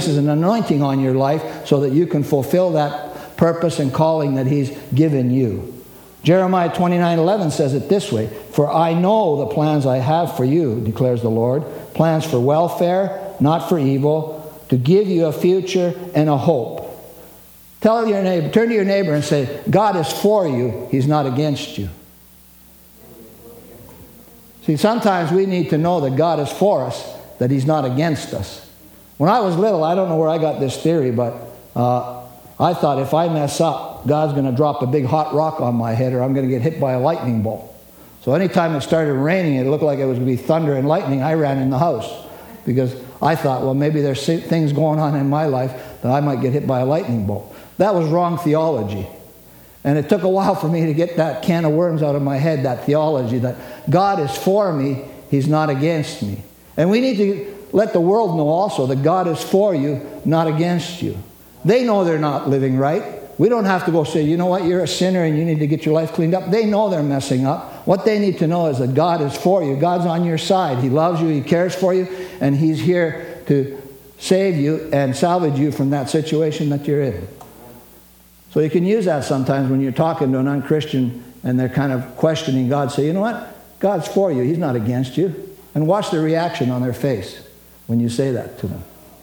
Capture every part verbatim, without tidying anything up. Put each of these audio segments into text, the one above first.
places an anointing on your life so that you can fulfill that purpose and calling that He's given you. Jeremiah twenty-nine eleven says it this way, "For I know the plans I have for you, declares the Lord, plans for welfare, not for evil, to give you a future and a hope." Tell your neighbor, turn to your neighbor and say, God is for you, He's not against you. See, sometimes we need to know that God is for us, that He's not against us. When I was little, I don't know where I got this theory, but uh, I thought if I mess up, God's going to drop a big hot rock on my head or I'm going to get hit by a lightning bolt. So anytime it started raining, it looked like it was going to be thunder and lightning, I ran in the house. Because I thought, well, maybe there's things going on in my life that I might get hit by a lightning bolt. That was wrong theology. And it took a while for me to get that can of worms out of my head, that theology that God is for me, He's not against me. And we need to let the world know also that God is for you, not against you. They know they're not living right. We don't have to go say, you know what, you're a sinner and you need to get your life cleaned up. They know they're messing up. What they need to know is that God is for you. God's on your side. He loves you. He cares for you. And He's here to save you and salvage you from that situation that you're in. So you can use that sometimes when you're talking to an unchristian and they're kind of questioning God. Say, you know what? God's for you. He's not against you. And watch the reaction on their face when you say that to them.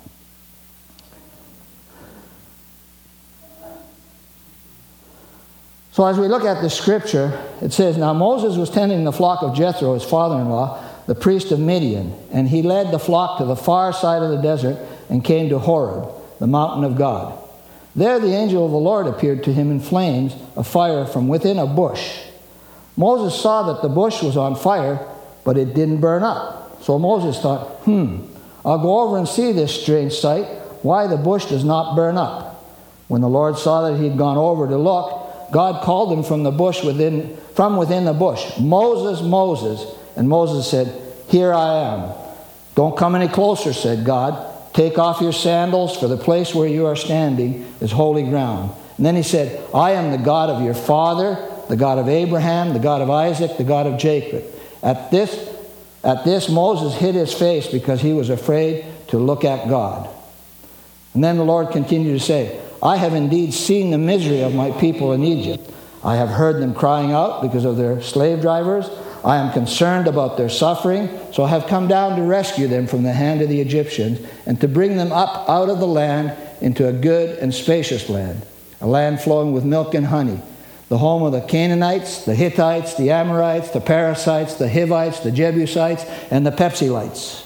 So as we look at the scripture, it says, "Now Moses was tending the flock of Jethro, his father-in-law, the priest of Midian, and he led the flock to the far side of the desert and came to Horeb, the mountain of God. There the angel of the Lord appeared to him in flames of fire from within a bush. Moses saw that the bush was on fire, but it didn't burn up. So Moses thought, hmm, I'll go over and see this strange sight, why the bush does not burn up. When the Lord saw that he had gone over to look, God called him from the bush within, from within the bush, Moses, Moses. And Moses said, here I am. Don't come any closer, said God. Take off your sandals, for the place where you are standing is holy ground. And then he said, I am the God of your father, the God of Abraham, the God of Isaac, the God of Jacob. At this, at this Moses hid his face because he was afraid to look at God. And then the Lord continued to say, I have indeed seen the misery of my people in Egypt. I have heard them crying out because of their slave drivers. I am concerned about their suffering, so I have come down to rescue them from the hand of the Egyptians and to bring them up out of the land into a good and spacious land, a land flowing with milk and honey, the home of the Canaanites, the Hittites, the Amorites, the Perizzites, the Hivites, the Jebusites, and the Perizzites.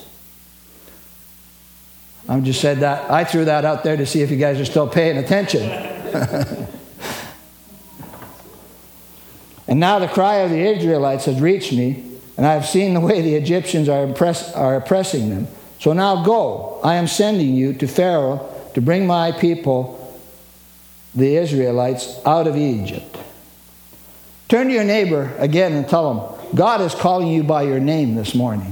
I just said that. I threw that out there to see if you guys are still paying attention. And now the cry of the Israelites has reached me, and I have seen the way the Egyptians are, impress- are oppressing them. So now go. I am sending you to Pharaoh to bring my people, the Israelites, out of Egypt. Turn to your neighbor again and tell him, God is calling you by your name this morning.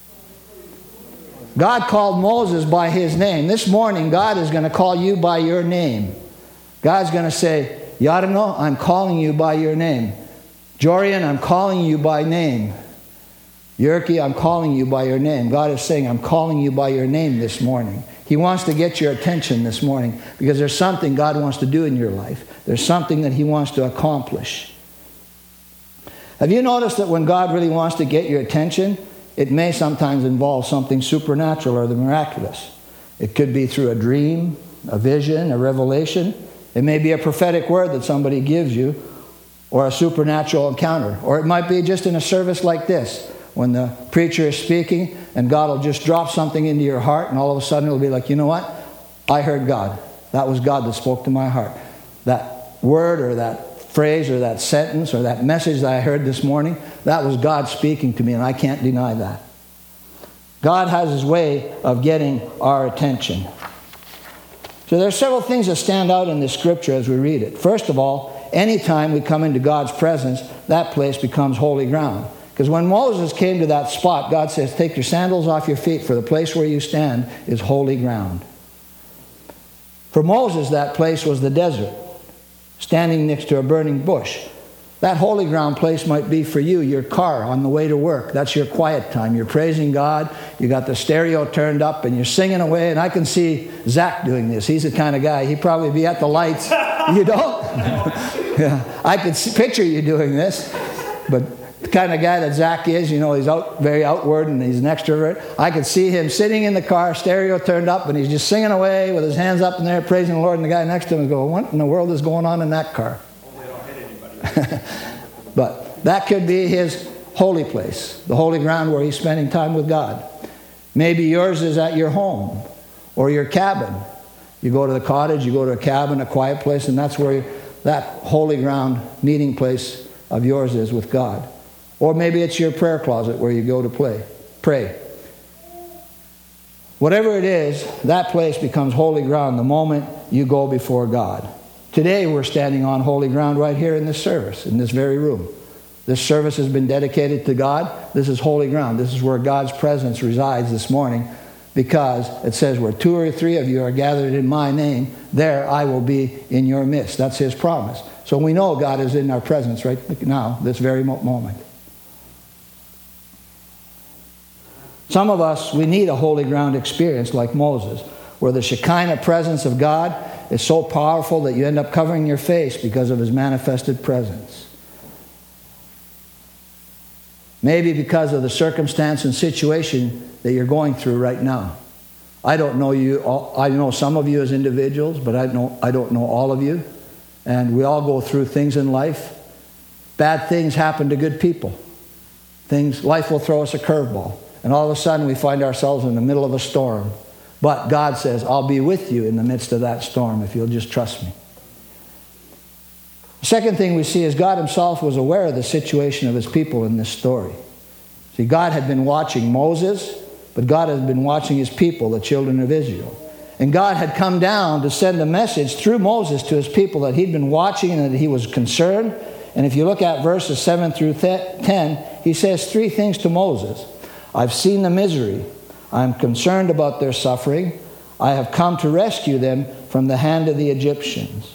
God called Moses by his name. This morning, God is going to call you by your name. God's going to say, Yarino, I'm calling you by your name. Jorian, I'm calling you by name. Yerke, I'm calling you by your name. God is saying, I'm calling you by your name this morning. He wants to get your attention this morning because there's something God wants to do in your life. There's something that He wants to accomplish. Have you noticed that when God really wants to get your attention, it may sometimes involve something supernatural or the miraculous? It could be through a dream, a vision, a revelation. It may be a prophetic word that somebody gives you, or a supernatural encounter. Or it might be just in a service like this, when the preacher is speaking and God will just drop something into your heart and all of a sudden it'll be like, you know what? I heard God. That was God that spoke to my heart. That word or that phrase or that sentence or that message that I heard this morning, that was God speaking to me, and I can't deny that. God has His way of getting our attention. So there are several things that stand out in this scripture as we read it. First of all, anytime we come into God's presence, that place becomes holy ground. Because when Moses came to that spot, God says, take your sandals off your feet, for the place where you stand is holy ground. For Moses, that place was the desert, standing next to a burning bush. That holy ground place might be for you, your car on the way to work. That's your quiet time. You're praising God. You got the stereo turned up and you're singing away. And I can see Zach doing this. He's the kind of guy. He'd probably be at the lights. You don't? Yeah. I could see, picture you doing this. But the kind of guy that Zach is, you know, he's out, very outward and he's an extrovert. I could see him sitting in the car, stereo turned up, and he's just singing away with his hands up in there, praising the Lord. And the guy next to him is going, what in the world is going on in that car? But that could be his holy place, the holy ground where he's spending time with God. Maybe yours is at your home or your cabin. You go to the cottage, you go to a cabin, a quiet place, and that's where that holy ground meeting place of yours is with God. Or maybe it's your prayer closet where you go to play, pray. Whatever it is, that place becomes holy ground the moment you go before God. Today we're standing on holy ground right here in this service, in this very room. This service has been dedicated to God. This is holy ground. This is where God's presence resides this morning, because it says where two or three of you are gathered in my name, there I will be in your midst. That's his promise. So we know God is in our presence right now, this very moment. Some of us, we need a holy ground experience like Moses, where the Shekinah presence of God is so powerful that you end up covering your face because of his manifested presence. Maybe because of the circumstance and situation that you're going through right now. I don't know you. All, I know some of you as individuals, but I don't, I don't know all of you. And we all go through things in life. Bad things happen to good people. Things, life will throw us a curveball. And all of a sudden we find ourselves in the middle of a storm. But God says, I'll be with you in the midst of that storm if you'll just trust me. The second thing we see is God himself was aware of the situation of his people in this story. See, God had been watching Moses, but God had been watching his people, the children of Israel. And God had come down to send a message through Moses to his people that he'd been watching and that he was concerned. And if you look at verses seven through ten, he says three things to Moses. I've seen the misery. I'm concerned about their suffering. I have come to rescue them from the hand of the Egyptians.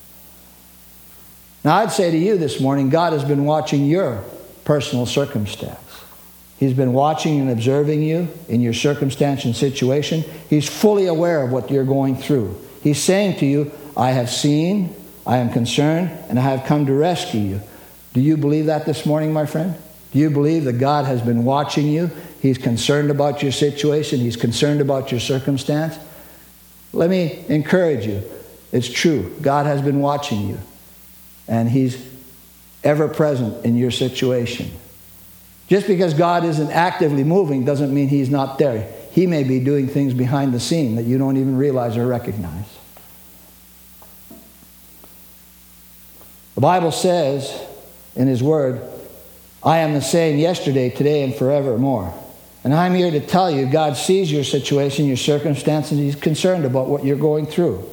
Now I'd say to you this morning, God has been watching your personal circumstance. He's been watching and observing you in your circumstance and situation. He's fully aware of what you're going through. He's saying to you, I have seen, I am concerned, and I have come to rescue you. Do you believe that this morning, my friend? Do you believe that God has been watching you? He's concerned about your situation. He's concerned about your circumstance. Let me encourage you. It's true. God has been watching you. And he's ever present in your situation. Just because God isn't actively moving doesn't mean he's not there. He may be doing things behind the scene that you don't even realize or recognize. The Bible says in his word, I am the same yesterday, today, and forevermore. And I'm here to tell you, God sees your situation, your circumstances. He's concerned about what you're going through.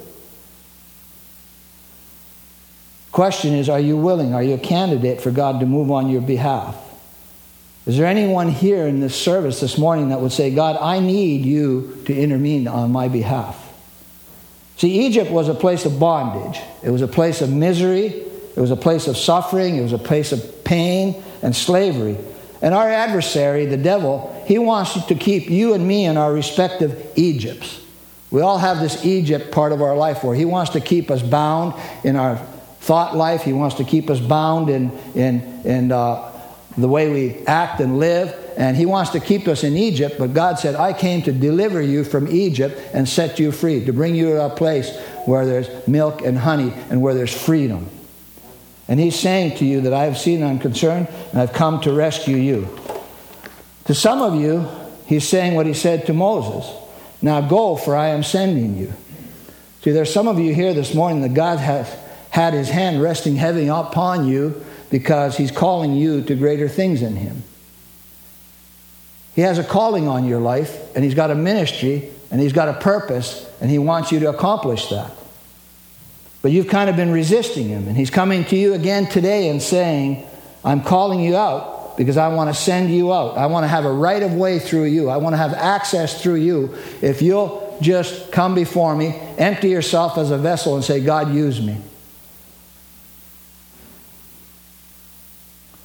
Question is, are you willing? Are you a candidate for God to move on your behalf? Is there anyone here in this service this morning that would say, God, I need you to intervene on my behalf? See, Egypt was a place of bondage. It was a place of misery. It was a place of suffering. It was a place of pain and slavery. And our adversary, the devil, he wants to keep you and me in our respective Egypts. We all have this Egypt part of our life where he wants to keep us bound in our thought life. He wants to keep us bound in, in, in uh, the way we act and live. And he wants to keep us in Egypt. But God said, I came to deliver you from Egypt and set you free, to bring you to a place where there's milk and honey and where there's freedom. And he's saying to you that I have seen and I'm concerned, and I've come to rescue you. To some of you, he's saying what he said to Moses. Now go, for I am sending you. See, there's some of you here this morning that God has had his hand resting heavy upon you because he's calling you to greater things in him. He has a calling on your life, and he's got a ministry, and he's got a purpose, and he wants you to accomplish that. But you've kind of been resisting him. And he's coming to you again today and saying, I'm calling you out because I want to send you out. I want to have a right of way through you. I want to have access through you. If you'll just come before me, empty yourself as a vessel and say, God, use me.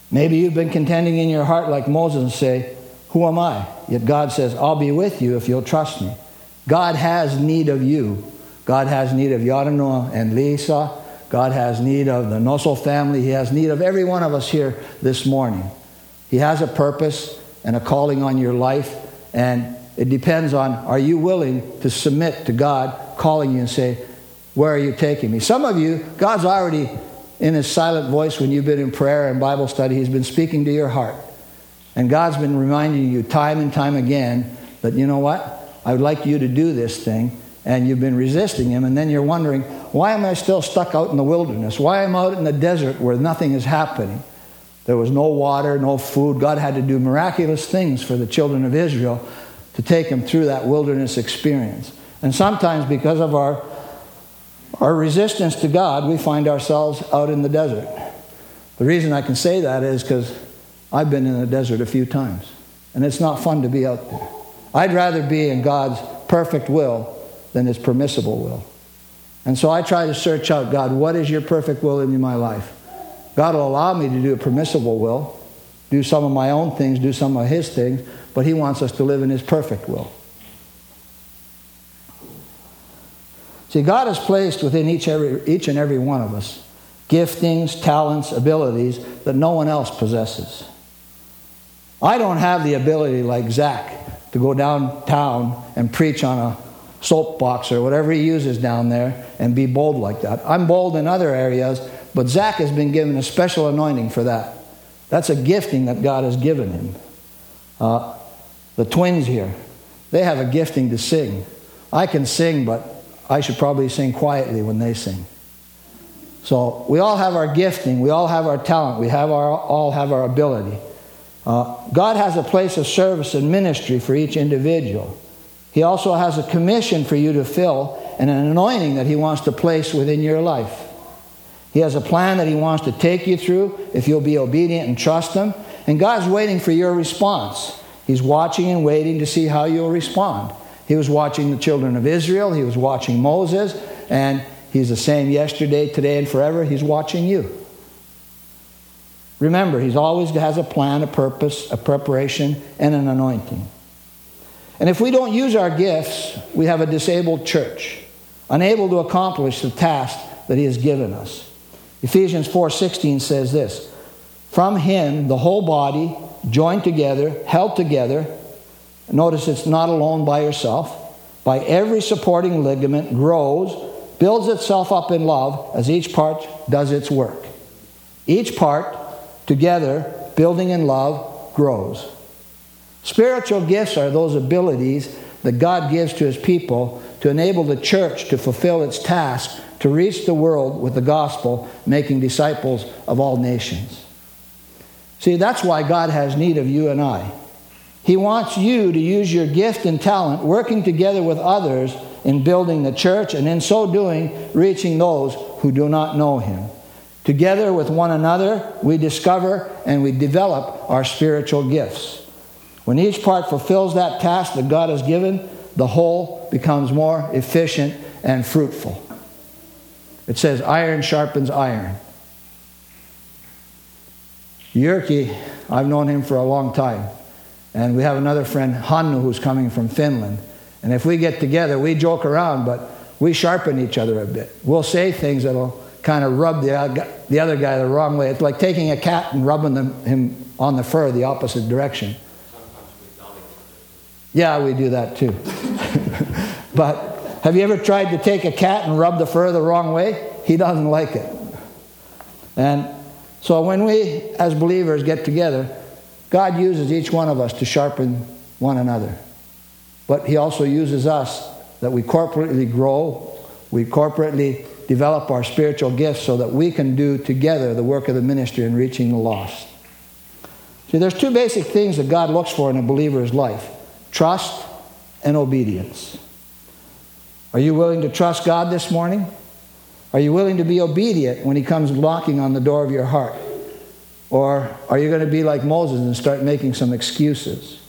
Maybe you've been contending in your heart like Moses and say, who am I? Yet God says, I'll be with you if you'll trust me. God has need of you. God has need of Yaranoa and Lisa. God has need of the Nosso family. He has need of every one of us here this morning. He has a purpose and a calling on your life, and it depends on, are you willing to submit to God calling you and say, where are you taking me? Some of you, God's already, in his silent voice when you've been in prayer and Bible study, he's been speaking to your heart. And God's been reminding you time and time again that, you know what? I would like you to do this thing. And you've been resisting him. And then you're wondering, why am I still stuck out in the wilderness? Why am I out in the desert where nothing is happening? There was no water, no food. God had to do miraculous things for the children of Israel to take them through that wilderness experience. And sometimes because of our, our resistance to God, we find ourselves out in the desert. The reason I can say that is because I've been in the desert a few times. And it's not fun to be out there. I'd rather be in God's perfect will than his permissible will. And so I try to search out, God, what is your perfect will in my life? God will allow me to do a permissible will, do some of my own things, do some of his things, but he wants us to live in his perfect will. See, God has placed within each, every, each and every one of us giftings, talents, abilities that no one else possesses. I don't have the ability like Zach to go downtown and preach on a soapbox or whatever he uses down there and be bold like that. I'm bold in other areas, but Zach has been given a special anointing for that. That's a gifting that God has given him. Uh, the twins here, they have a gifting to sing. I can sing, but I should probably sing quietly when they sing. So we all have our gifting, we all have our talent, we have our, all have our ability. Uh, God has a place of service and ministry for each individual. He also has a commission for you to fill and an anointing that he wants to place within your life. He has a plan that he wants to take you through if you'll be obedient and trust him. And God's waiting for your response. He's watching and waiting to see how you'll respond. He was watching the children of Israel. He was watching Moses. And he's the same yesterday, today, and forever. He's watching you. Remember, he always has a plan, a purpose, a preparation, and an anointing. And if we don't use our gifts, we have a disabled church, unable to accomplish the task that he has given us. Ephesians four sixteen says this, from him, the whole body, joined together, held together, notice it's not alone by yourself, by every supporting ligament, grows, builds itself up in love as each part does its work. Each part, together, building in love, grows. Spiritual gifts are those abilities that God gives to his people to enable the church to fulfill its task to reach the world with the gospel, making disciples of all nations. See, that's why God has need of you and I. He wants you to use your gift and talent, working together with others in building the church, and in so doing, reaching those who do not know him. Together with one another, we discover and we develop our spiritual gifts. When each part fulfills that task that God has given, the whole becomes more efficient and fruitful. It says, iron sharpens iron. Jyrki, I've known him for a long time. And we have another friend, Hannu, who's coming from Finland. And if we get together, we joke around, but we sharpen each other a bit. We'll say things that'll kind of rub the, the other guy the wrong way. It's like taking a cat and rubbing them, him on the fur the opposite direction. Yeah, we do that too. But have you ever tried to take a cat and rub the fur the wrong way? He doesn't like it. And so when we, as believers, get together, God uses each one of us to sharpen one another. But he also uses us that we corporately grow, we corporately develop our spiritual gifts so that we can do together the work of the ministry in reaching the lost. See, there's two basic things that God looks for in a believer's life. Trust and obedience. Are you willing to trust God this morning? Are you willing to be obedient when he comes knocking on the door of your heart? Or are you going to be like Moses and start making some excuses?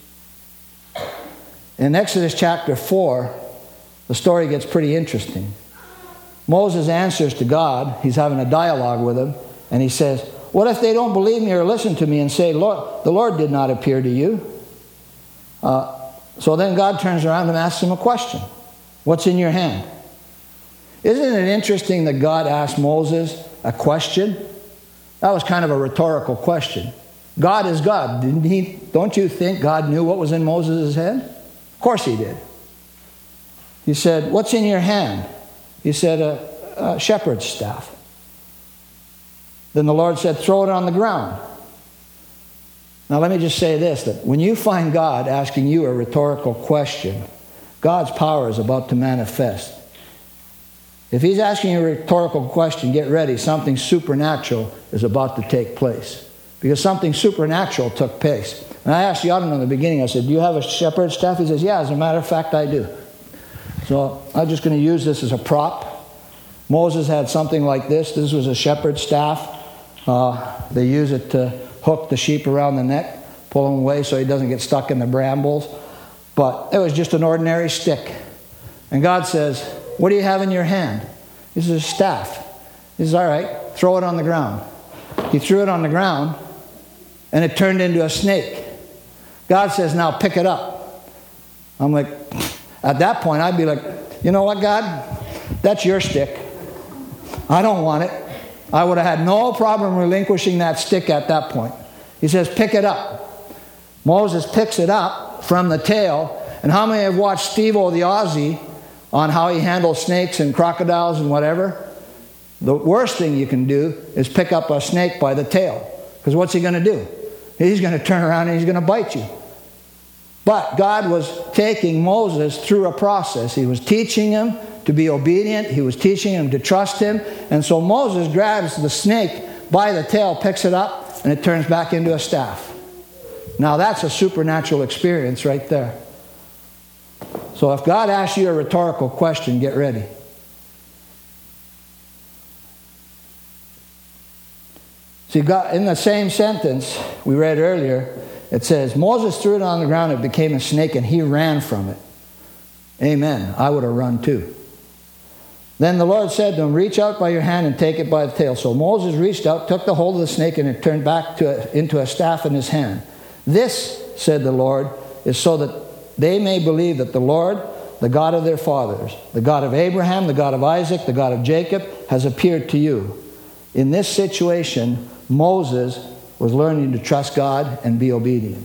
In Exodus chapter four, the story gets pretty interesting. Moses answers to God. He's having a dialogue with him. And he says, what if they don't believe me or listen to me and say, Lord, the Lord did not appear to you? Uh, so then God turns around and asks him a question. What's in your hand? Isn't it interesting that God asked Moses a question? That was kind of a rhetorical question. God is God. Didn't he? Don't you think God knew what was in Moses' head? Of course he did. He said, what's in your hand? He said, a, a shepherd's staff. Then the Lord said, throw it on the ground. Now let me just say this, that when you find God asking you a rhetorical question, God's power is about to manifest. If he's asking you a rhetorical question, get ready. Something supernatural is about to take place. Because something supernatural took place. And I asked Yadon in the beginning, I said, do you have a shepherd's staff? He says, yeah, as a matter of fact, I do. So I'm just going to use this as a prop. Moses had something like this. This was a shepherd's staff. Uh, they use it to hook the sheep around the neck, pull him away so he doesn't get stuck in the brambles. But it was just an ordinary stick. And God says, what do you have in your hand? This is a staff. He says, all right, throw it on the ground. He threw it on the ground, and it turned into a snake. God says, now pick it up. I'm like, at that point, I'd be like, you know what, God? That's your stick. I don't want it. I would have had no problem relinquishing that stick at that point. He says, pick it up. Moses picks it up from the tail. And how many have watched Steve-O the Aussie on how he handles snakes and crocodiles and whatever? The worst thing you can do is pick up a snake by the tail. Because what's he going to do? He's going to turn around and he's going to bite you. But God was taking Moses through a process. He was teaching him to be obedient. He was teaching him to trust him. And so Moses grabs the snake by the tail, picks it up, and it turns back into a staff. Now that's a supernatural experience right there. So if God asks you a rhetorical question, get ready. See, God, in the same sentence we read earlier, it says, Moses threw it on the ground, it became a snake, and he ran from it. Amen. I would have run too. Then the Lord said to him, reach out by your hand and take it by the tail. So Moses reached out, took the hold of the snake, and it turned back to a, into a staff in his hand. This, said the Lord, is so that they may believe that the Lord, the God of their fathers, the God of Abraham, the God of Isaac, the God of Jacob, has appeared to you. In this situation, Moses was learning to trust God and be obedient.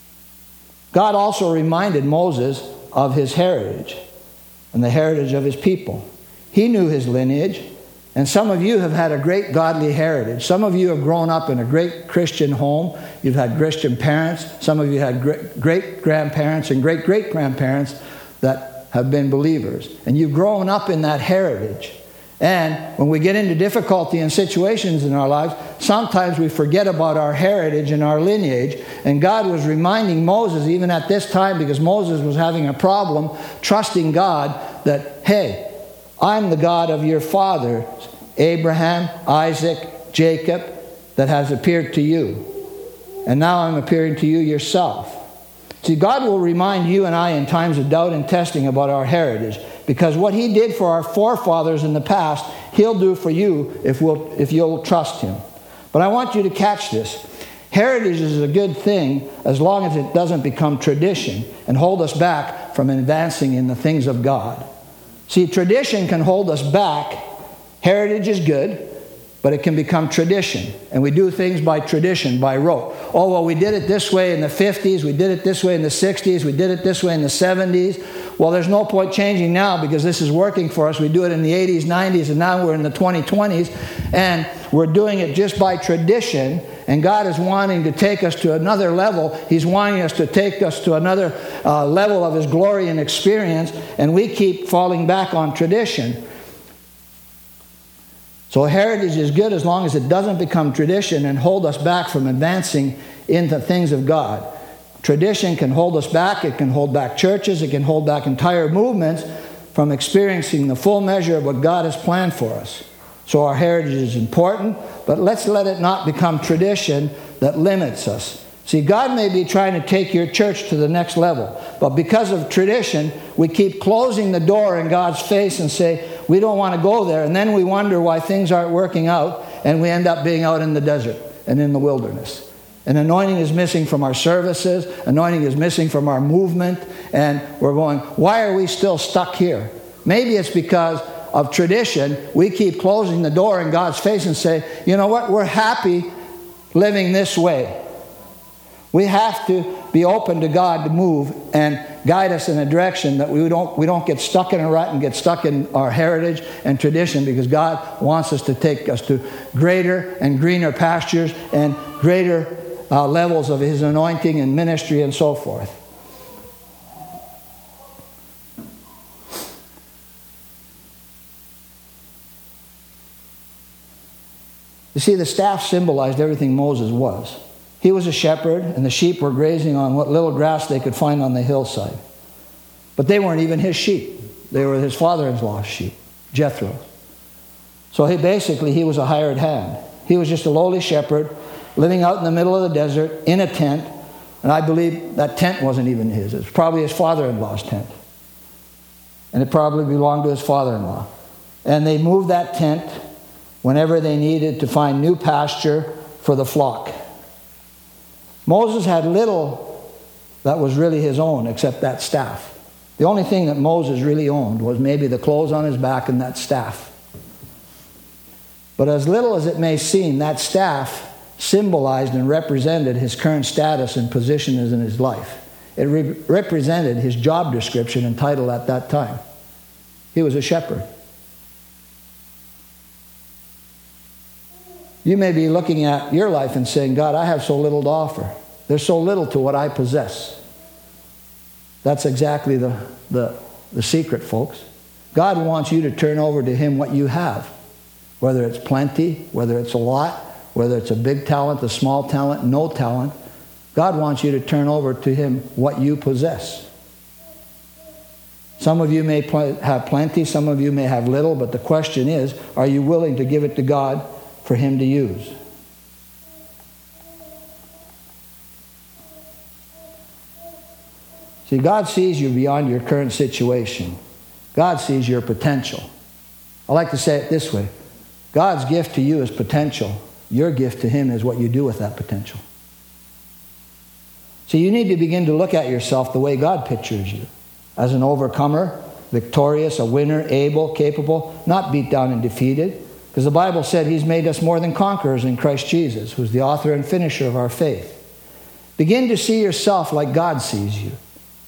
God also reminded Moses of his heritage and the heritage of his people. He knew his lineage, and some of you have had a great godly heritage. Some of you have grown up in a great Christian home. You've had Christian parents. Some of you had great-grandparents and great-great-grandparents that have been believers. And you've grown up in that heritage. And when we get into difficulty and situations in our lives, sometimes we forget about our heritage and our lineage. And God was reminding Moses, even at this time, because Moses was having a problem trusting God, that, hey, I'm the God of your fathers, Abraham, Isaac, Jacob, that has appeared to you. And now I'm appearing to you yourself. See, God will remind you and I in times of doubt and testing about our heritage. Because what he did for our forefathers in the past, he'll do for you if, we'll, if you'll trust him. But I want you to catch this. Heritage is a good thing as long as it doesn't become tradition and hold us back from advancing in the things of God. See, tradition can hold us back. Heritage is good, but it can become tradition. And we do things by tradition, by rote. Oh, well, we did it this way in the fifties. We did it this way in the sixties. We did it this way in the seventies. Well, there's no point changing now because this is working for us. We do it in the eighties, nineties, and now we're in the twenty twenties. And we're doing it just by tradition. And God is wanting to take us to another level. He's wanting us to take us to another uh, level of his glory and experience. And we keep falling back on tradition. So heritage is good as long as it doesn't become tradition and hold us back from advancing into things of God. Tradition can hold us back. It can hold back churches. It can hold back entire movements from experiencing the full measure of what God has planned for us. So our heritage is important, but let's let it not become tradition that limits us. See, God may be trying to take your church to the next level, but because of tradition, we keep closing the door in God's face and say, we don't want to go there, and then we wonder why things aren't working out, and we end up being out in the desert. and in the wilderness. And anointing is missing from our services. Anointing is missing from our movement. And we're going, why are we still stuck here? Maybe it's because of tradition. We keep closing the door in God's face and say, you know what? We're happy living this way. We have to be open to God to move and guide us in a direction that we don't, we don't get stuck in a rut and get stuck in our heritage and tradition, because God wants us to take us to greater and greener pastures and greater uh, levels of His anointing and ministry and so forth. You see, the staff symbolized everything Moses was. He was a shepherd, and the sheep were grazing on what little grass they could find on the hillside. But they weren't even his sheep. They were his father-in-law's sheep, Jethro. So he basically, he was a hired hand. He was just a lowly shepherd living out in the middle of the desert in a tent. And I believe that tent wasn't even his. It was probably his father-in-law's tent. And it probably belonged to his father-in-law. And they moved that tent whenever they needed to find new pasture for the flock. Moses had little that was really his own except that staff. The only thing that Moses really owned was maybe the clothes on his back and that staff. But as little as it may seem, that staff symbolized and represented his current status and position in his life. It re- represented his job description and title at that time. He was a shepherd. You may be looking at your life and saying, God, I have so little to offer. There's so little to what I possess. That's exactly the, the, the secret, folks. God wants you to turn over to Him what you have. Whether it's plenty, whether it's a lot, whether it's a big talent, a small talent, no talent. God wants you to turn over to Him what you possess. Some of you may pl- have plenty, some of you may have little, but the question is, are you willing to give it to God for Him to use? See, God sees you beyond your current situation. God sees your potential. I like to say it this way. God's gift to you is potential. Your gift to Him is what you do with that potential. So you need to begin to look at yourself the way God pictures you. As an overcomer, victorious, a winner, able, capable, not beat down and defeated. Because the Bible said He's made us more than conquerors in Christ Jesus, who's the author and finisher of our faith. Begin to see yourself like God sees you.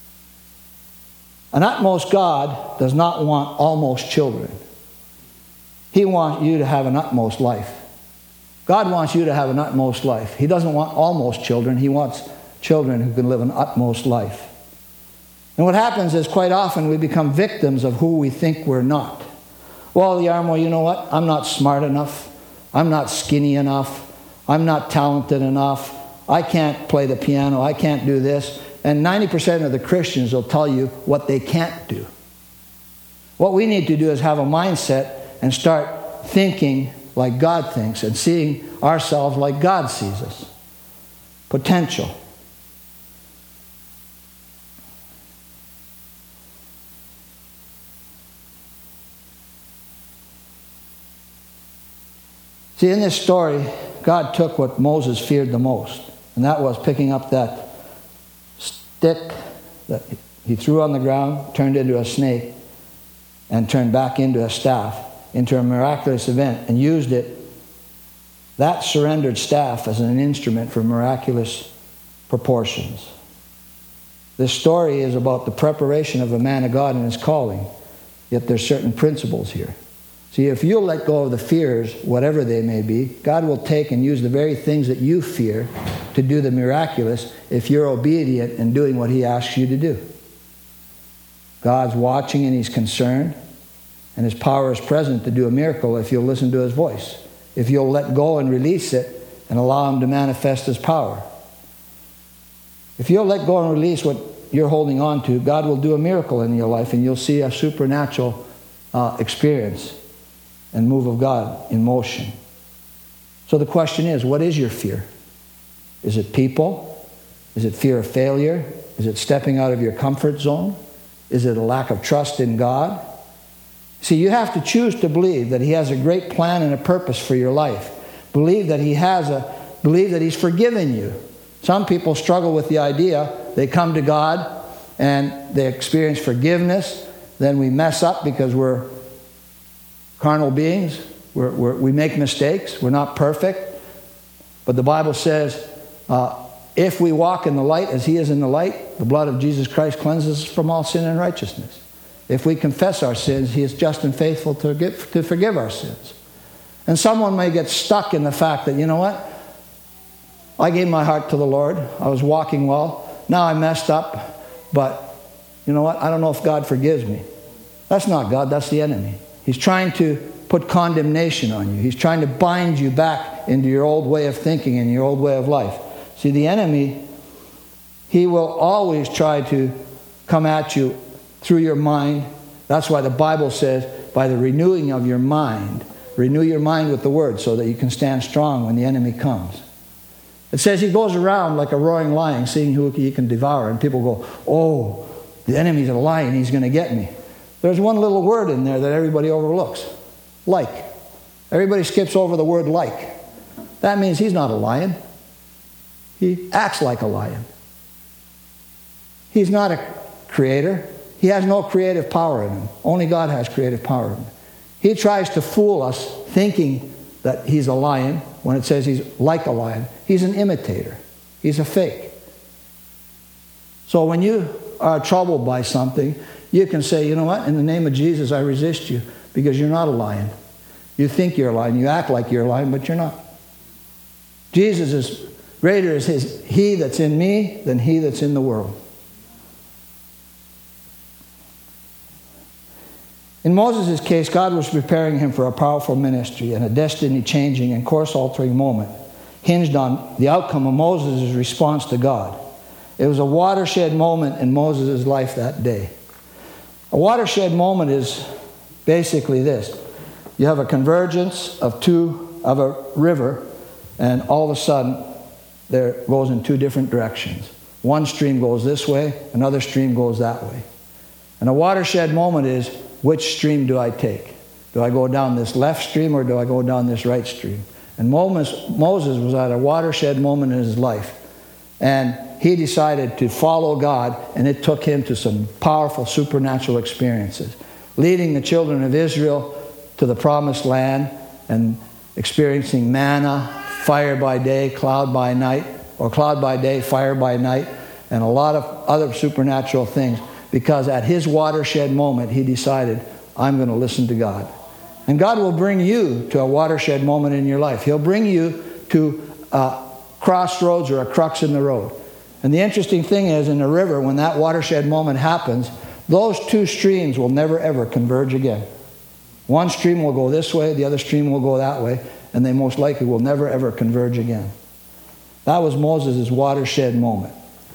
An utmost God does not want almost children. He wants you to have an utmost life. God wants you to have an utmost life. He doesn't want almost children. He wants children who can live an utmost life. And what happens is quite often we become victims of who we think we're not. Well, Yarmo, you know what? I'm not smart enough. I'm not skinny enough. I'm not talented enough. I can't play the piano. I can't do this. And ninety percent of the Christians will tell you what they can't do. What we need to do is have a mindset and start thinking like God thinks and seeing ourselves like God sees us. Potential. See, in this story, God took what Moses feared the most, and that was picking up that stick that he threw on the ground, turned into a snake, and turned back into a staff, into a miraculous event, and used it, that surrendered staff, as an instrument for miraculous proportions. This story is about the preparation of a man of God and his calling, yet there's certain principles here. See, if you'll let go of the fears, whatever they may be, God will take and use the very things that you fear to do the miraculous if you're obedient in doing what He asks you to do. God's watching and He's concerned, and His power is present to do a miracle if you'll listen to His voice. If you'll let go and release it and allow Him to manifest His power. If you'll let go and release what you're holding on to, God will do a miracle in your life, and you'll see a supernatural uh, experience and move of God in motion. So the question is, what is your fear? Is it people? Is it fear of failure? Is it stepping out of your comfort zone? Is it a lack of trust in God? See, you have to choose to believe that He has a great plan and a purpose for your life. Believe that He has a believe that he's forgiven you. Some people struggle with the idea. They come to God and they experience forgiveness. Then we mess up because we're carnal beings. We're, we're, we make mistakes. We're not perfect. But the Bible says, uh, if we walk in the light as he is in the light, the blood of Jesus Christ cleanses us from all sin and righteousness. If we confess our sins, he is just and faithful to forgive, to forgive our sins. And someone may get stuck in the fact that, you know what? I gave my heart to the Lord. I was walking well. Now I messed up. But you know what? I don't know if God forgives me. That's not God. That's the enemy. He's trying to put condemnation on you. He's trying to bind you back into your old way of thinking and your old way of life. See, the enemy, he will always try to come at you through your mind. That's why the Bible says, by the renewing of your mind, renew your mind with the word so that you can stand strong when the enemy comes. It says he goes around like a roaring lion, seeing who he can devour. And people go, oh, the enemy's a lion, he's going to get me. There's one little word in there that everybody overlooks. Like. Everybody skips over the word like. That means he's not a lion. He acts like a lion. He's not a creator. He has no creative power in him. Only God has creative power in him. He tries to fool us thinking that he's a lion when it says he's like a lion. He's an imitator. He's a fake. So when you are troubled by something, you can say, you know what? In the name of Jesus, I resist you because you're not a lion. You think you're a lion. You act like you're a lion, but you're not. Jesus is greater is his, he that's in me than he that's in the world. In Moses' case, God was preparing him for a powerful ministry, and a destiny-changing and course-altering moment hinged on the outcome of Moses' response to God. It was a watershed moment in Moses' life that day. A watershed moment is basically this. You have a convergence of two of a river, and all of a sudden, there goes in two different directions. One stream goes this way, another stream goes that way. And a watershed moment is, which stream do I take? Do I go down this left stream or do I go down this right stream? And Moses was at a watershed moment in his life. And he decided to follow God, and it took him to some powerful supernatural experiences, leading the children of Israel to the promised land and experiencing manna, fire by day, cloud by night, or cloud by day, fire by night, and a lot of other supernatural things, because at his watershed moment, he decided, I'm going to listen to God. And God will bring you to a watershed moment in your life. He'll bring you to a crossroads or a crux in the road. And the interesting thing is, in the river, when that watershed moment happens, those two streams will never ever converge again. One stream will go this way, the other stream will go that way, and they most likely will never ever converge again. That was Moses' watershed moment.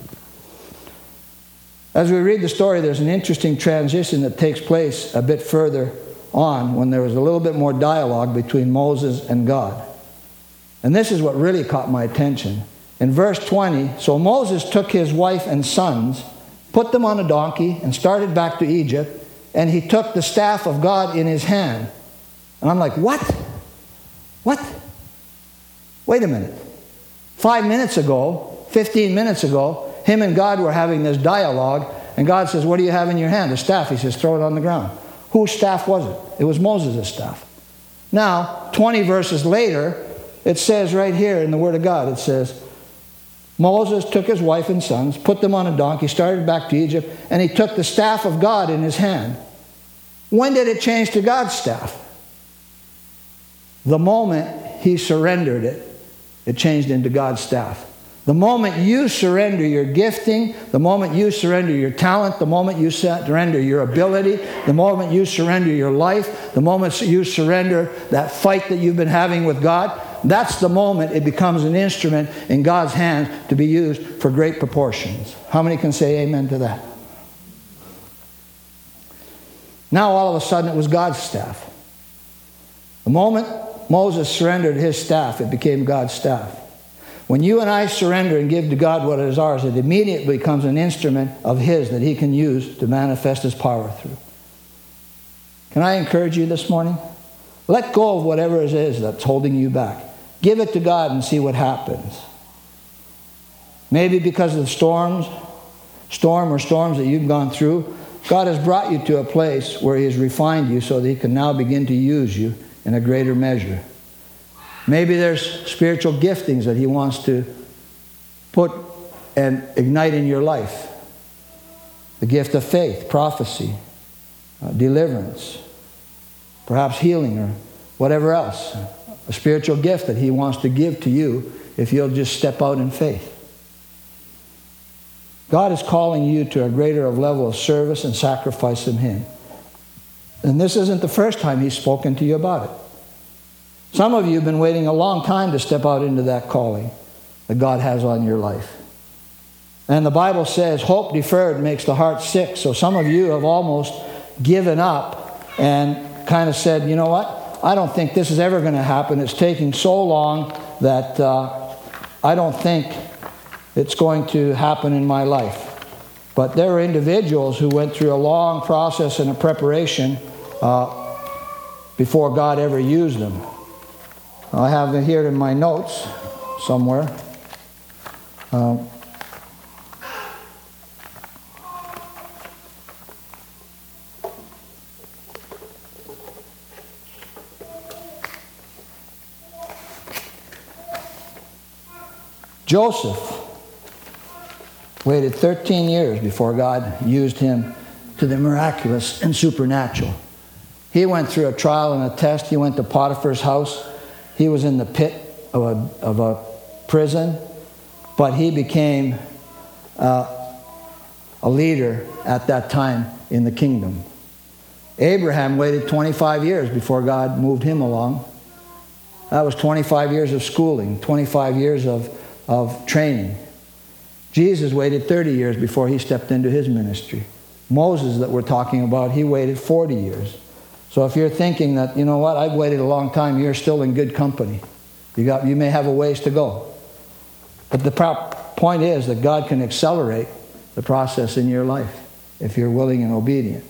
As we read the story, there's an interesting transition that takes place a bit further on when there was a little bit more dialogue between Moses and God. And this is what really caught my attention. In verse twenty, so Moses took his wife and sons, put them on a donkey, and started back to Egypt, and he took the staff of God in his hand. And I'm like, what? What? Wait a minute. Five minutes ago, fifteen minutes ago, him and God were having this dialogue, and God says, what do you have in your hand? A staff. He says, throw it on the ground. Whose staff was it? It was Moses' staff. Now, twenty verses later, it says right here in the Word of God, it says, Moses took his wife and sons, put them on a donkey, started back to Egypt, and he took the staff of God in his hand. When did it change to God's staff? The moment he surrendered it, it changed into God's staff. The moment you surrender your gifting, the moment you surrender your talent, the moment you surrender your ability, the moment you surrender your life, the moment you surrender that fight that you've been having with God, that's the moment it becomes an instrument in God's hands to be used for great proportions. How many can say amen to that? Now all of a sudden it was God's staff. The moment Moses surrendered his staff, it became God's staff. When you and I surrender and give to God what is ours, it immediately becomes an instrument of his that he can use to manifest his power through. Can I encourage you this morning? Let go of whatever it is that's holding you back. Give it to God and see what happens. Maybe because of the storms, storm or storms that you've gone through, God has brought you to a place where He has refined you so that He can now begin to use you in a greater measure. Maybe there's spiritual giftings that He wants to put and ignite in your life. The gift of faith, prophecy, uh, deliverance, perhaps healing or whatever else. A spiritual gift that He wants to give to you if you'll just step out in faith. God is calling you to a greater level of service and sacrifice in Him. And this isn't the first time He's spoken to you about it. Some of you have been waiting a long time to step out into that calling that God has on your life. And the Bible says, hope deferred makes the heart sick. So some of you have almost given up and kind of said, you know what? I don't think this is ever going to happen. It's taking so long that uh, I don't think it's going to happen in my life. But there are individuals who went through a long process and a preparation uh, before God ever used them. I have it here in my notes somewhere. Um, Joseph waited thirteen years before God used him to the miraculous and supernatural. He went through a trial and a test. He went to Potiphar's house. He was in the pit of a, of a prison, but he became uh, a leader at that time in the kingdom. Abraham waited twenty-five years before God moved him along. That was twenty-five years of schooling, twenty-five years of, of training. Jesus waited thirty years before he stepped into his ministry. Moses that we're talking about, he waited forty years. So if you're thinking that, you know what, I've waited a long time, you're still in good company. You got, you may have a ways to go. But the point is that God can accelerate the process in your life if you're willing and obedient.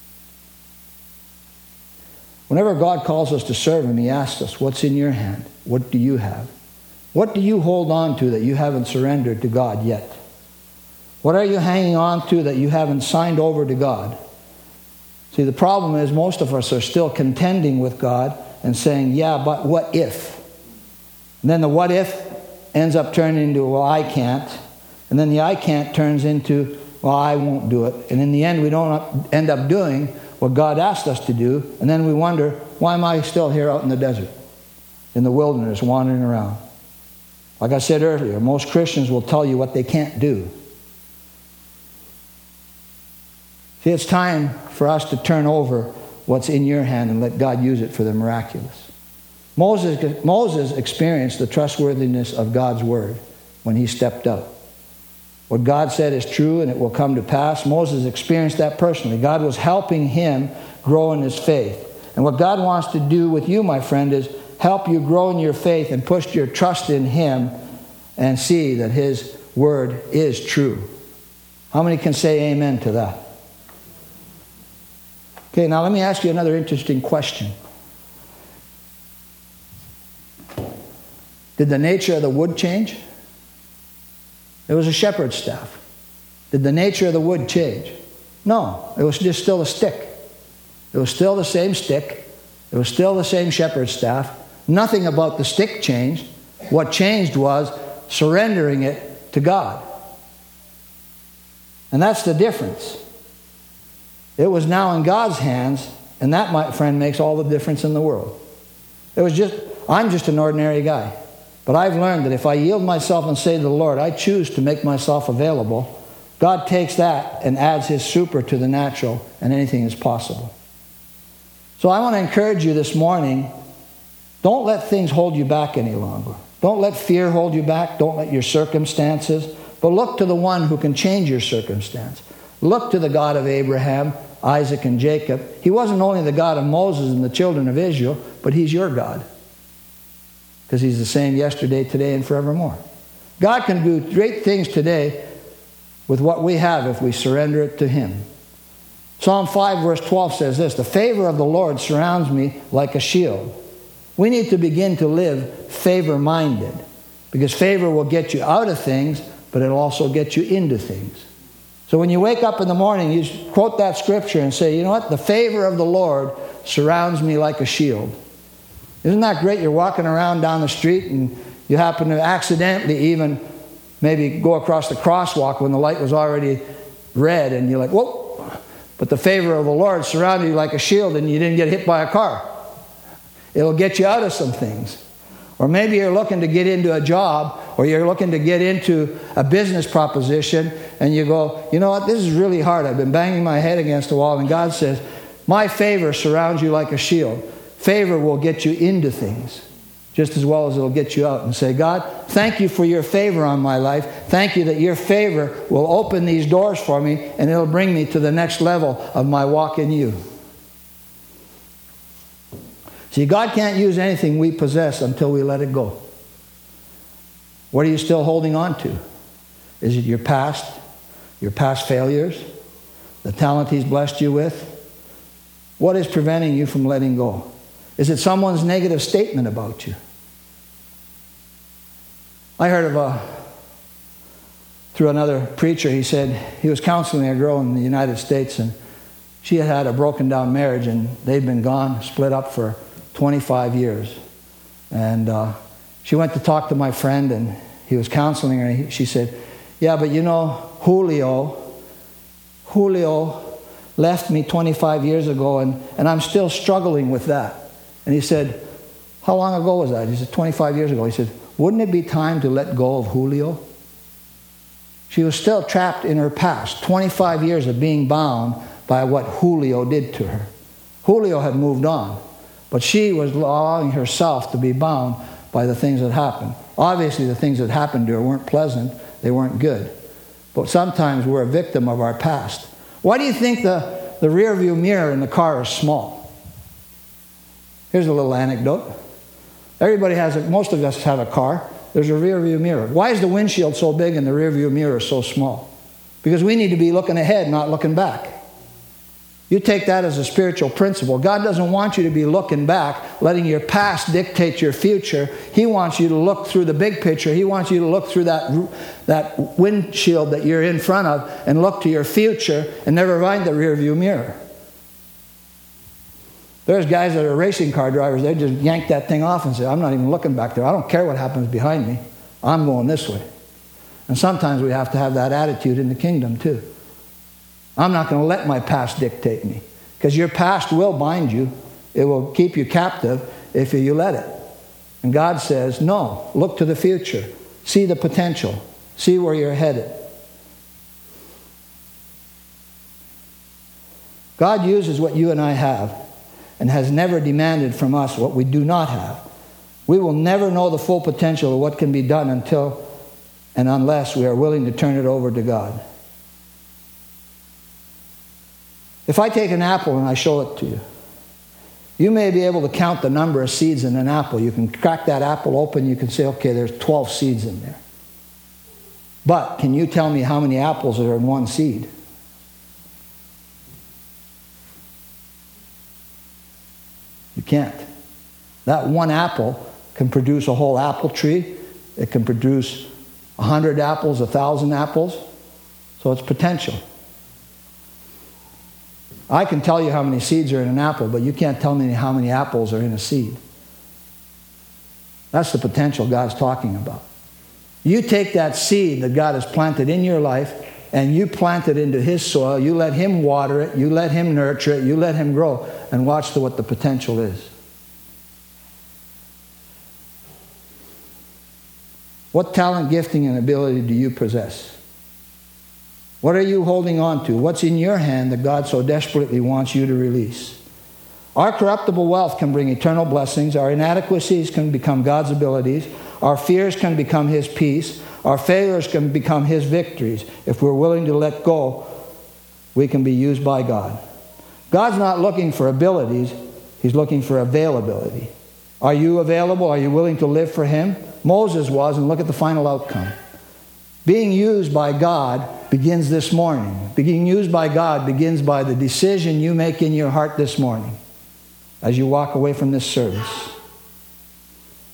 Whenever God calls us to serve Him, He asks us, what's in your hand? What do you have? What do you hold on to that you haven't surrendered to God yet? What are you hanging on to that you haven't signed over to God? See, the problem is most of us are still contending with God and saying, yeah, but what if? And then the what if ends up turning into, well, I can't. And then the I can't turns into, well, I won't do it. And in the end, we don't end up doing what God asked us to do. And then we wonder, why am I still here out in the desert, in the wilderness, wandering around? Like I said earlier, most Christians will tell you what they can't do. See, it's time for us to turn over what's in your hand and let God use it for the miraculous. Moses, Moses experienced the trustworthiness of God's word when he stepped out. What God said is true and it will come to pass. Moses experienced that personally. God was helping him grow in his faith. And what God wants to do with you, my friend, is help you grow in your faith and push your trust in Him and see that His word is true. How many can say amen to that? Okay, now let me ask you another interesting question. Did the nature of the wood change? It was a shepherd's staff. Did the nature of the wood change? No, it was just still a stick. It was still the same stick. It was still the same shepherd's staff. Nothing about the stick changed. What changed was surrendering it to God. And that's the difference. It was now in God's hands, and that, my friend, makes all the difference in the world. It was just, I'm just an ordinary guy. But I've learned that if I yield myself and say to the Lord, I choose to make myself available, God takes that and adds His super to the natural, and anything is possible. So I want to encourage you this morning, don't let things hold you back any longer. Don't let fear hold you back. Don't let your circumstances. But look to the one who can change your circumstance. Look to the God of Abraham, Isaac, and Jacob. He wasn't only the God of Moses and the children of Israel, but He's your God. Because He's the same yesterday, today, and forevermore. God can do great things today with what we have if we surrender it to Him. Psalm five verse twelve says this, the favor of the Lord surrounds me like a shield. We need to begin to live favor-minded, because favor will get you out of things, but it'll also get you into things. So when you wake up in the morning, you quote that scripture and say, you know what? The favor of the Lord surrounds me like a shield. Isn't that great? You're walking around down the street and you happen to accidentally even maybe go across the crosswalk when the light was already red, and you're like, whoa. But the favor of the Lord surrounded you like a shield and you didn't get hit by a car. It'll get you out of some things. Or maybe you're looking to get into a job, or you're looking to get into a business proposition, and you go, you know what, this is really hard. I've been banging my head against the wall, and God says, my favor surrounds you like a shield. Favor will get you into things just as well as it'll get you out. And say, God, thank you for your favor on my life. Thank you that your favor will open these doors for me, and it'll bring me to the next level of my walk in you. See, God can't use anything we possess until we let it go. What are you still holding on to? Is it your past, your past failures, the talent He's blessed you with? What is preventing you from letting go? Is it someone's negative statement about you? I heard of a, through another preacher, he said he was counseling a girl in the United States, and she had had a broken down marriage, and they'd been gone, split up for twenty-five years. And uh, she went to talk to my friend, and he was counseling her, and he, she said, yeah, but you know, Julio, Julio left me twenty-five years ago, and, and I'm still struggling with that. And he said, how long ago was that? He said, twenty-five years ago. He said, wouldn't it be time to let go of Julio? She was still trapped in her past, twenty-five years of being bound by what Julio did to her. Julio had moved on, but she was allowing herself to be bound by the things that happened. Obviously, the things that happened to her weren't pleasant. They weren't good. But sometimes we're a victim of our past. Why do you think the, the rear view mirror in the car is small? Here's a little anecdote. Everybody has, a, most of us have a car. There's a rear view mirror. Why is the windshield so big and the rear view mirror so small? Because we need to be looking ahead, not looking back. You take that as a spiritual principle. God doesn't want you to be looking back, letting your past dictate your future. He wants you to look through the big picture. He wants you to look through that, that windshield that you're in front of and look to your future and never mind the rear view mirror. There's guys that are racing car drivers, they just yank that thing off and say, I'm not even looking back there. I don't care what happens behind me. I'm going this way. And sometimes we have to have that attitude in the kingdom too. I'm not going to let my past dictate me. Because your past will bind you. It will keep you captive if you let it. And God says, no, look to the future. See the potential. See where you're headed. God uses what you and I have and has never demanded from us what we do not have. We will never know the full potential of what can be done until and unless we are willing to turn it over to God. If I take an apple and I show it to you, you may be able to count the number of seeds in an apple. You can crack that apple open, you can say, okay, there's twelve seeds in there. But can you tell me how many apples are in one seed? You can't. That one apple can produce a whole apple tree. It can produce a hundred apples, a thousand apples. So it's potential. I can tell you how many seeds are in an apple, but you can't tell me how many apples are in a seed. That's the potential God's talking about. You take that seed that God has planted in your life and you plant it into His soil. You let Him water it. You let Him nurture it. You let Him grow. And watch the, what the potential is. What talent, gifting, and ability do you possess? What are you holding on to? What's in your hand that God so desperately wants you to release? Our corruptible wealth can bring eternal blessings. Our inadequacies can become God's abilities. Our fears can become His peace. Our failures can become His victories. If we're willing to let go, we can be used by God. God's not looking for abilities. He's looking for availability. Are you available? Are you willing to live for Him? Moses was, and look at the final outcome. Being used by God begins this morning. Being used by God begins by the decision you make in your heart this morning as you walk away from this service.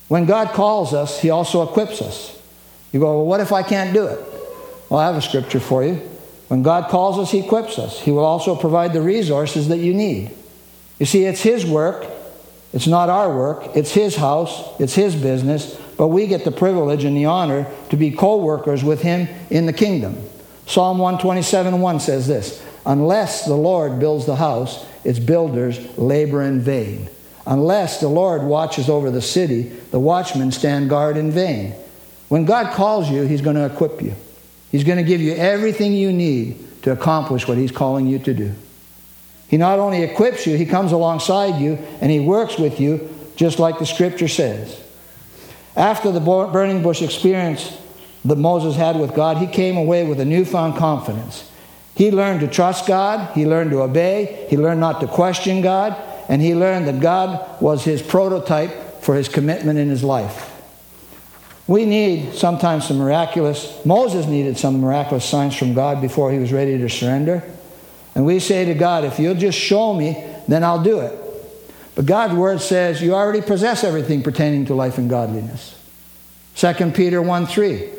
When God calls us, he also equips us. You go, well, what if I can't do it? Well, I have a scripture for you. When God calls us, he equips us. He will also provide the resources that you need. You see, it's his work. It's not our work. It's his house. It's his business. But we get the privilege and the honor to be co-workers with him in the kingdom. Psalm one twenty-seven one says this, unless the Lord builds the house, its builders labor in vain. Unless the Lord watches over the city, the watchmen stand guard in vain. When God calls you, he's going to equip you. He's going to give you everything you need to accomplish what he's calling you to do. He not only equips you, he comes alongside you and he works with you just like the scripture says. After the burning bush experience that Moses had with God, he came away with a newfound confidence. He learned to trust God. He learned to obey. He learned not to question God. And he learned that God was his prototype for his commitment in his life. We need sometimes some miraculous, Moses needed some miraculous signs from God before he was ready to surrender. And we say to God, if you'll just show me, then I'll do it. But God's word says you already possess everything pertaining to life and godliness. Second Peter one three.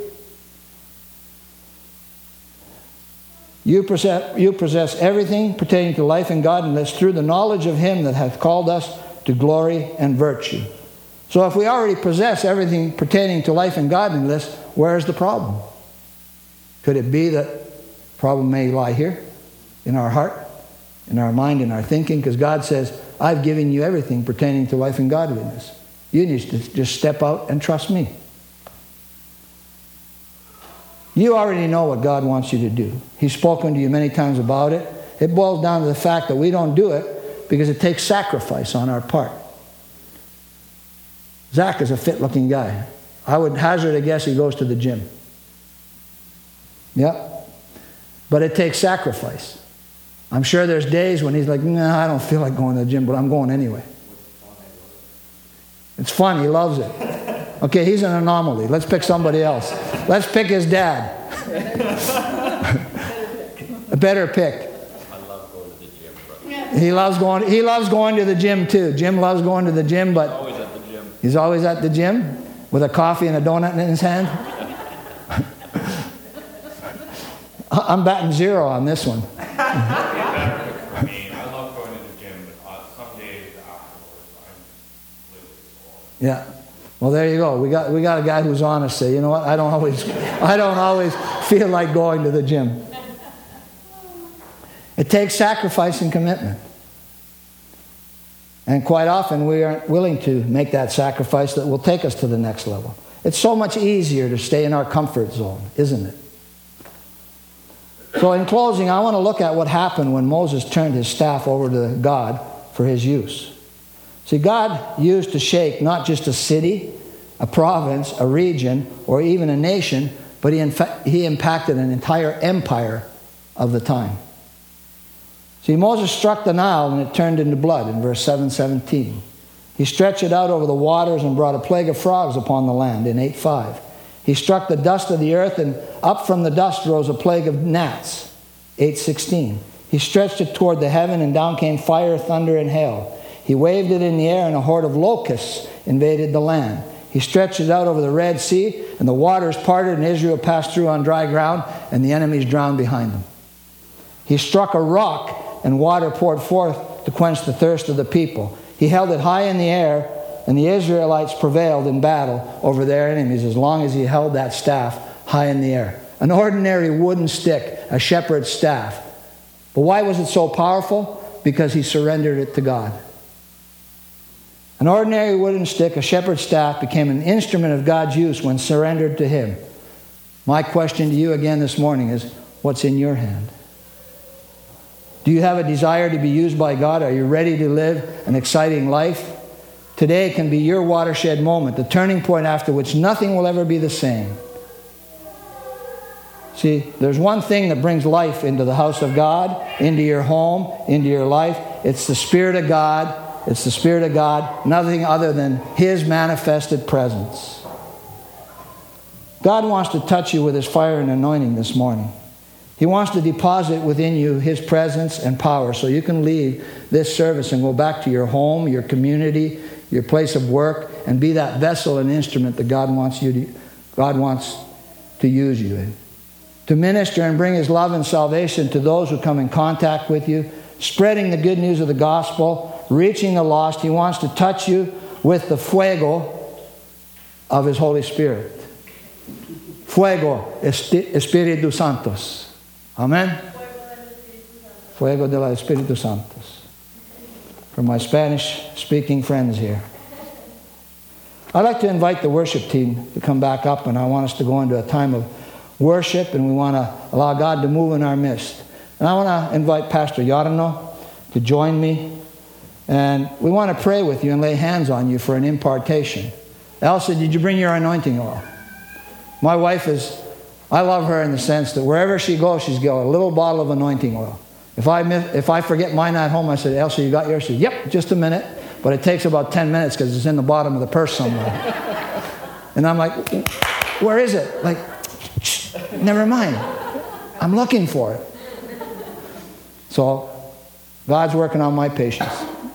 You possess, you possess everything pertaining to life and godliness through the knowledge of him that hath called us to glory and virtue. So if we already possess everything pertaining to life and godliness, where is the problem? Could it be that the problem may lie here, in our heart, in our mind, in our thinking? Because God says, I've given you everything pertaining to life and godliness. You need to just step out and trust me. You already know what God wants you to do. He's spoken to you many times about it. It boils down to the fact that we don't do it because it takes sacrifice on our part. Zach is a fit-looking guy. I would hazard a guess he goes to the gym. Yep. But it takes sacrifice. I'm sure there's days when he's like, no, nah, I don't feel like going to the gym, but I'm going anyway. It's fun. He loves it. Okay, he's an anomaly. Let's pick somebody else. Let's pick his dad. A better pick. I love going to the gym, brother. He loves going. He loves going to the gym too. Jim loves going to the gym, but Always at the gym. he's always at the gym with a coffee and a donut in his hand. I'm batting zero on this one. I mean, I love going to the gym, but uh, some days afterwards, I'm literally sore. Yeah. Well, there you go. We got we got a guy who's honest. Say, you know what? I don't always I don't always feel like going to the gym. It takes sacrifice and commitment. And quite often we aren't willing to make that sacrifice that will take us to the next level. It's so much easier to stay in our comfort zone, isn't it? So in closing, I want to look at what happened when Moses turned his staff over to God for his use. See, God used to shake not just a city, a province, a region, or even a nation, but he, infa- he impacted an entire empire of the time. See, Moses struck the Nile and it turned into blood in verse seven seventeen. He stretched it out over the waters and brought a plague of frogs upon the land in eight five. He struck the dust of the earth, and up from the dust rose a plague of gnats, eight sixteen. He stretched it toward the heaven, and down came fire, thunder, and hail. He waved it in the air, and a horde of locusts invaded the land. He stretched it out over the Red Sea, and the waters parted, and Israel passed through on dry ground, and the enemies drowned behind them. He struck a rock, and water poured forth to quench the thirst of the people. He held it high in the air, and the Israelites prevailed in battle over their enemies as long as he held that staff high in the air. An ordinary wooden stick, a shepherd's staff. But why was it so powerful? Because he surrendered it to God. An ordinary wooden stick, a shepherd's staff, became an instrument of God's use when surrendered to him. My question to you again this morning is, what's in your hand? Do you have a desire to be used by God? Are you ready to live an exciting life? Today can be your watershed moment, the turning point after which nothing will ever be the same. See, there's one thing that brings life into the house of God, into your home, into your life. It's the Spirit of God. It's the Spirit of God, nothing other than His manifested presence. God wants to touch you with His fire and anointing this morning. He wants to deposit within you His presence and power so you can leave this service and go back to your home, your community, your place of work, and be that vessel and instrument that God wants you to, God wants to use you in. To minister and bring His love and salvation to those who come in contact with you, spreading the good news of the gospel, reaching the lost. He wants to touch you with the fuego of His Holy Spirit. Fuego, Espíritu Santos. Amen? Fuego de la Espíritu Santos. For my Spanish-speaking friends here. I'd like to invite the worship team to come back up, and I want us to go into a time of worship, and we want to allow God to move in our midst. And I want to invite Pastor Yarno to join me. And we want to pray with you and lay hands on you for an impartation. Elsa, did you bring your anointing oil? My wife is, I love her in the sense that wherever she goes, she's got a little bottle of anointing oil. If I miss, if I forget mine at home, I said, Elsa, you got yours? She said, yep, just a minute. But it takes about ten minutes because it's in the bottom of the purse somewhere. And I'm like, where is it? Like, shh, never mind. I'm looking for it. So, God's working on my patience.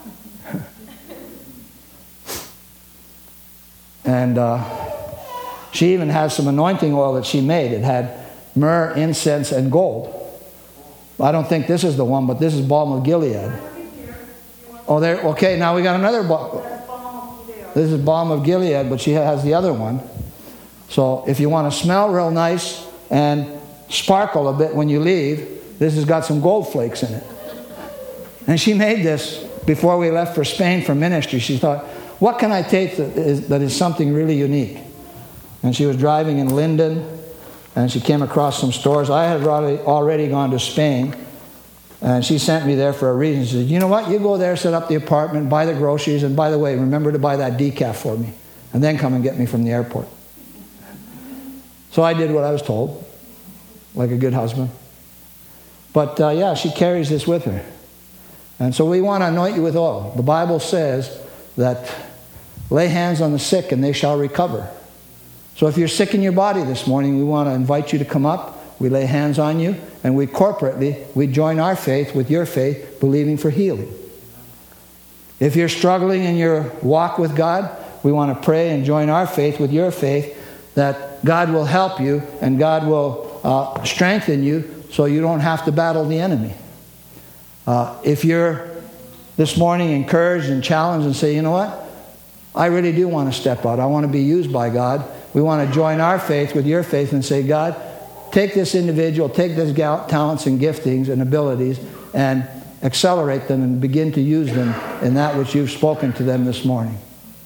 And uh, she even has some anointing oil that she made. It had myrrh, incense, and gold. I don't think this is the one, but this is balm of Gilead. Oh, there. Okay, now we got another balm. This is balm of Gilead, but she has the other one. So if you want to smell real nice and sparkle a bit when you leave, this has got some gold flakes in it. And she made this before we left for Spain for ministry. She thought, what can I take that is, that is something really unique? And she was driving in Linden, and she came across some stores. I had already, already gone to Spain, and she sent me there for a reason. She said, you know what? You go there, set up the apartment, buy the groceries, and by the way, remember to buy that decaf for me, and then come and get me from the airport. So I did what I was told, like a good husband. But uh, yeah, she carries this with her. And so we want to anoint you with oil. The Bible says that lay hands on the sick and they shall recover. So if you're sick in your body this morning, we want to invite you to come up. We lay hands on you, and we corporately, we join our faith with your faith, believing for healing. If you're struggling in your walk with God, we want to pray and join our faith with your faith that God will help you and God will uh, strengthen you so you don't have to battle the enemy. Uh, if you're this morning encouraged and challenged and say, you know what? I really do want to step out. I want to be used by God. We want to join our faith with your faith and say, God, take this individual, take these talents and giftings and abilities and accelerate them and begin to use them in that which you've spoken to them this morning.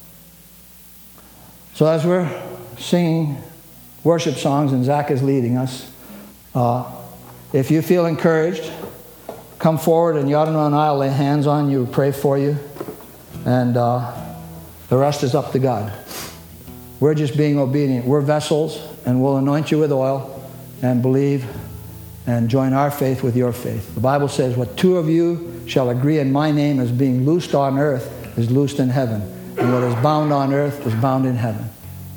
So as we're singing worship songs and Zach is leading us, uh, if you feel encouraged, come forward and Yarno and I will lay hands on you, pray for you, and uh, the rest is up to God. We're just being obedient. We're vessels, and we'll anoint you with oil and believe and join our faith with your faith. The Bible says, what two of you shall agree in my name as being loosed on earth is loosed in heaven, and what is bound on earth is bound in heaven.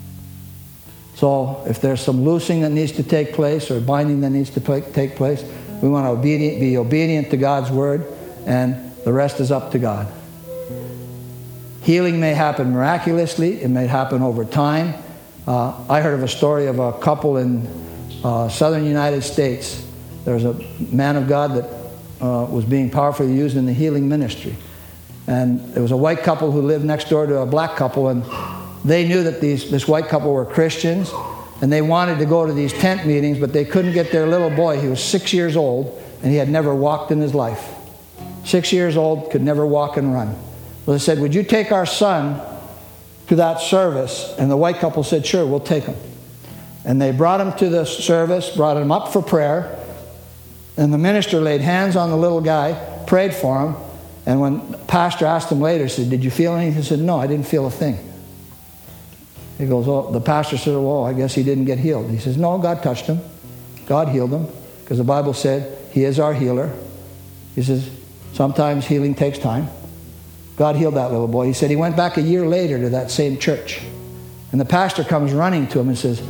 So if there's some loosing that needs to take place or binding that needs to take place, we want to obedient, be obedient to God's word, and the rest is up to God. Healing may happen miraculously. It may happen over time. Uh, I heard of a story of a couple in uh, southern United States. There was a man of God that uh, was being powerfully used in the healing ministry. And there was a white couple who lived next door to a black couple, and they knew that these, this white couple were Christians, and they wanted to go to these tent meetings, but they couldn't get their little boy. He was six years old, and he had never walked in his life. Six years old, could never walk and run. So they said, would you take our son to that service? And the white couple said, sure, we'll take him. And they brought him to the service, brought him up for prayer, and the minister laid hands on the little guy, prayed for him, and when the pastor asked him later, he said, did you feel anything? He said, no, I didn't feel a thing. He goes, oh, the pastor said, well, I guess he didn't get healed. He says, no, God touched him. God healed him, because the Bible said he is our healer. He says, sometimes healing takes time. God healed that little boy. He said he went back a year later to that same church. And the pastor comes running to him and says,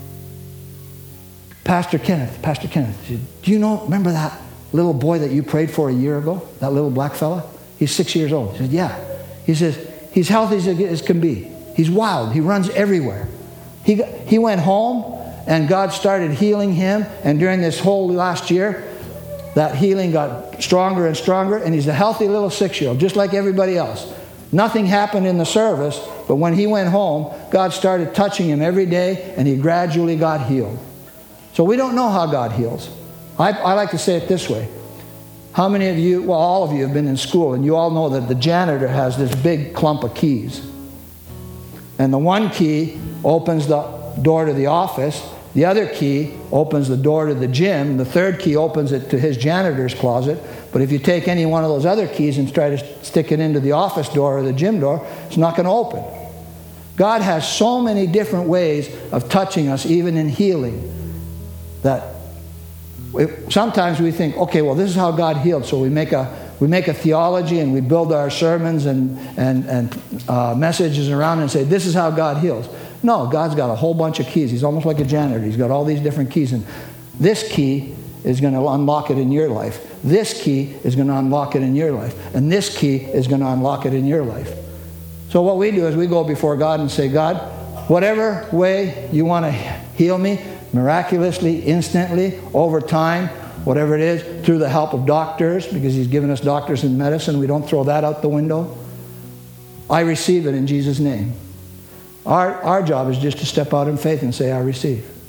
Pastor Kenneth, Pastor Kenneth, he said, do you know, remember that little boy that you prayed for a year ago? That little black fella? He's six years old. He said, yeah. He says, he's healthy as can be. He's wild. He runs everywhere. He, he went home, and God started healing him. And during this whole last year, that healing got stronger and stronger. And he's a healthy little six-year-old, just like everybody else. Nothing happened in the service, but when he went home, God started touching him every day, and he gradually got healed. So we don't know how God heals. I, I like to say it this way. How many of you, well, all of you have been in school, and you all know that the janitor has this big clump of keys. And the one key opens the door to the office. The other key opens the door to the gym. The third key opens it to his janitor's closet. But if you take any one of those other keys and try to stick it into the office door or the gym door, it's not going to open. God has so many different ways of touching us, even in healing, that it, sometimes we think, okay, well, this is how God healed. So we make a we make a theology and we build our sermons and and and uh, messages around and say, this is how God heals. No, God's got a whole bunch of keys. He's almost like a janitor. He's got all these different keys, and this key is going to unlock it in your life. This key is going to unlock it in your life, and this key is going to unlock it in your life. So what we do is we go before God and say, God, whatever way you want to heal me, miraculously, instantly, over time, whatever it is, through the help of doctors, because he's given us doctors and medicine. We don't throw that out the window. I receive it in Jesus' name. Our, our job is just to step out in faith and say, I receive.